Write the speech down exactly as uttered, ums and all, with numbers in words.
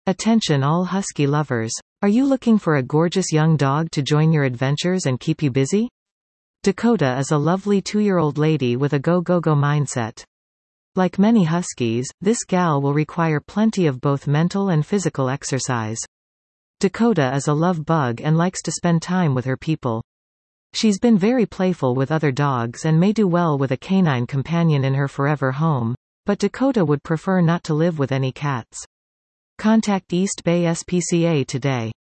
Attention all husky lovers. Are you looking for a gorgeous young dog to join your adventures and keep you busy? Dakota is a lovely two-year-old lady with a go-go-go mindset. Like many huskies, this gal will require plenty of both mental and physical exercise. Dakota is a love bug and likes to spend time with her people. She's been very playful with other dogs and may do well with a canine companion in her forever home, but Dakota would prefer not to live with any cats. Contact East Bay S P C A today.